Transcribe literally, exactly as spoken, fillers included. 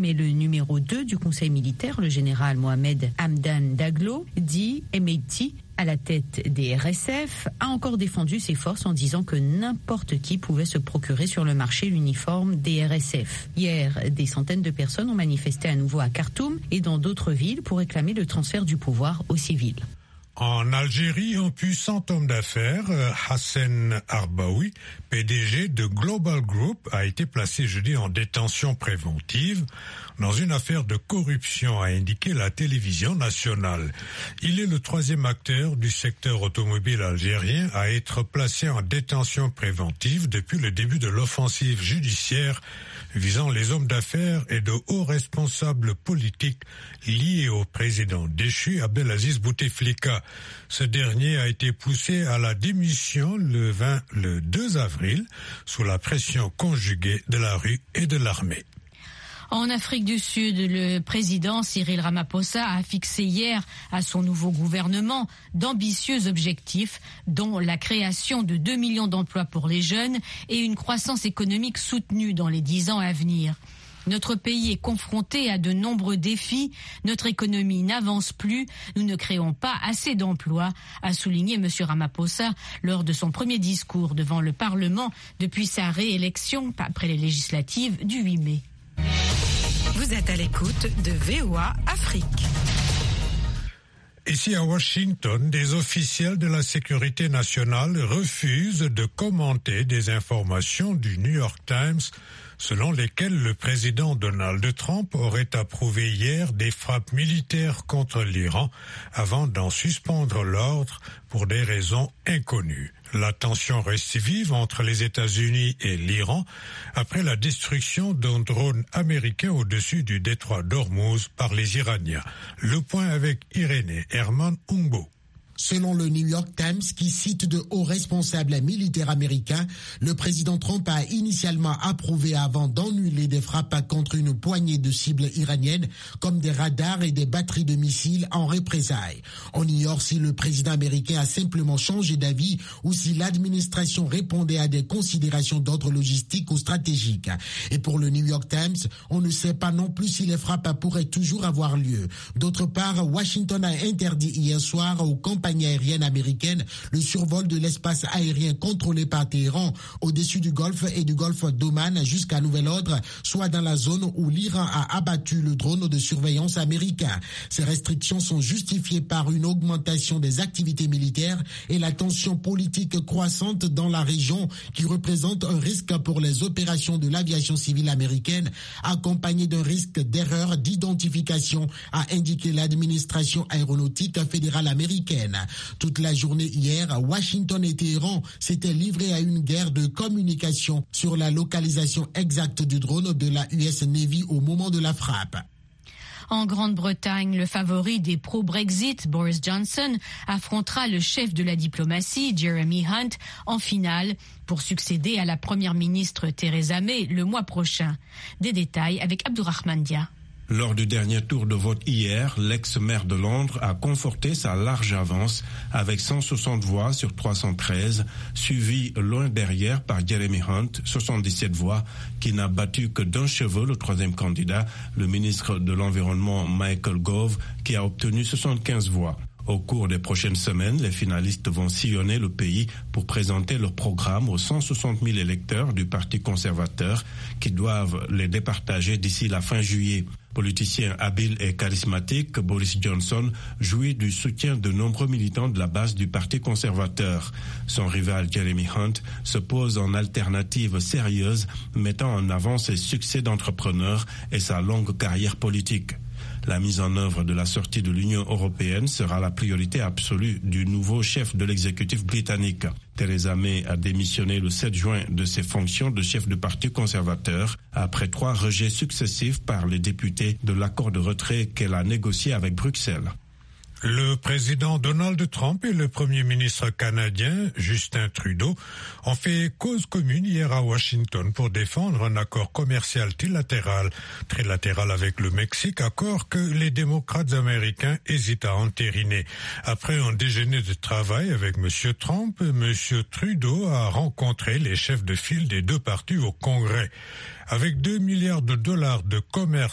mais le numéro deux du Conseil militaire, le général Mohamed Hamdan Daglo, dit Hemedti, à la tête des R S F, a encore défendu ses forces en disant que n'importe qui pouvait se procurer sur le marché l'uniforme des R S F. Hier, des centaines de personnes ont manifesté à nouveau à Khartoum et dans d'autres villes pour réclamer le transfert du pouvoir aux civils. En Algérie, un puissant homme d'affaires, Hassan Arbaoui, P D G de Global Group, a été placé jeudi en détention préventive dans une affaire de corruption, a indiqué la télévision nationale. Il est le troisième acteur du secteur automobile algérien à être placé en détention préventive depuis le début de l'offensive judiciaire visant les hommes d'affaires et de hauts responsables politiques liés au président déchu Abdelaziz Bouteflika. Ce dernier a été poussé à la démission le vingt, le deux avril sous la pression conjuguée de la rue et de l'armée. En Afrique du Sud, le président Cyril Ramaphosa a fixé hier à son nouveau gouvernement d'ambitieux objectifs, dont la création de deux millions d'emplois pour les jeunes et une croissance économique soutenue dans les dix ans à venir. Notre pays est confronté à de nombreux défis. Notre économie n'avance plus. Nous ne créons pas assez d'emplois, a souligné M. Ramaphosa lors de son premier discours devant le Parlement depuis sa réélection après les législatives du huit mai. Vous êtes à l'écoute de V O A Afrique. Ici à Washington, des officiels de la sécurité nationale refusent de commenter des informations du New York Times selon lesquelles le président Donald Trump aurait approuvé hier des frappes militaires contre l'Iran avant d'en suspendre l'ordre pour des raisons inconnues. La tension reste vive entre les États-Unis et l'Iran après la destruction d'un drone américain au-dessus du détroit d'Ormuz par les Iraniens. Le point avec Irénée Herman Umbo. Selon le New York Times, qui cite de hauts responsables militaires américains, le président Trump a initialement approuvé avant d'annuler des frappes contre une poignée de cibles iraniennes, comme des radars et des batteries de missiles en représailles. On ignore si le président américain a simplement changé d'avis ou si l'administration répondait à des considérations d'ordre logistique ou stratégique. Et pour le New York Times, on ne sait pas non plus si les frappes pourraient toujours avoir lieu. D'autre part, Washington a interdit hier soir aux compagnies aérienne américaine le survol de l'espace aérien contrôlé par Téhéran au-dessus du Golfe et du Golfe d'Oman jusqu'à nouvel ordre, soit dans la zone où l'Iran a abattu le drone de surveillance américain. Ces restrictions sont justifiées par une augmentation des activités militaires et la tension politique croissante dans la région qui représente un risque pour les opérations de l'aviation civile américaine, accompagné d'un risque d'erreur d'identification, a indiqué l'administration aéronautique fédérale américaine. Toute la journée hier, Washington et Téhéran s'étaient livrés à une guerre de communication sur la localisation exacte du drone de la U S Navy au moment de la frappe. En Grande-Bretagne, le favori des pro-Brexit, Boris Johnson, affrontera le chef de la diplomatie, Jeremy Hunt, en finale pour succéder à la première ministre Theresa May le mois prochain. Des détails avec Abdourahmane Dia. Lors du dernier tour de vote hier, l'ex-maire de Londres a conforté sa large avance avec cent soixante voix sur trois cent treize, suivi loin derrière par Jeremy Hunt, soixante-dix-sept voix, qui n'a battu que d'un cheveu le troisième candidat, le ministre de l'Environnement Michael Gove, qui a obtenu soixante-quinze voix. Au cours des prochaines semaines, les finalistes vont sillonner le pays pour présenter leur programme aux cent soixante mille électeurs du Parti conservateur qui doivent les départager d'ici la fin juillet. Politicien habile et charismatique, Boris Johnson jouit du soutien de nombreux militants de la base du Parti conservateur. Son rival Jeremy Hunt se pose en alternative sérieuse, mettant en avant ses succès d'entrepreneur et sa longue carrière politique. La mise en œuvre de la sortie de l'Union européenne sera la priorité absolue du nouveau chef de l'exécutif britannique. Theresa May a démissionné le sept juin de ses fonctions de chef de parti conservateur après trois rejets successifs par les députés de l'accord de retrait qu'elle a négocié avec Bruxelles. Le président Donald Trump et le premier ministre canadien Justin Trudeau ont fait cause commune hier à Washington pour défendre un accord commercial trilatéral, trilatéral avec le Mexique, accord que les démocrates américains hésitent à entériner. Après un déjeuner de travail avec M. Trump, M. Trudeau a rencontré les chefs de file des deux partis au Congrès. Avec deux milliards de dollars de commerce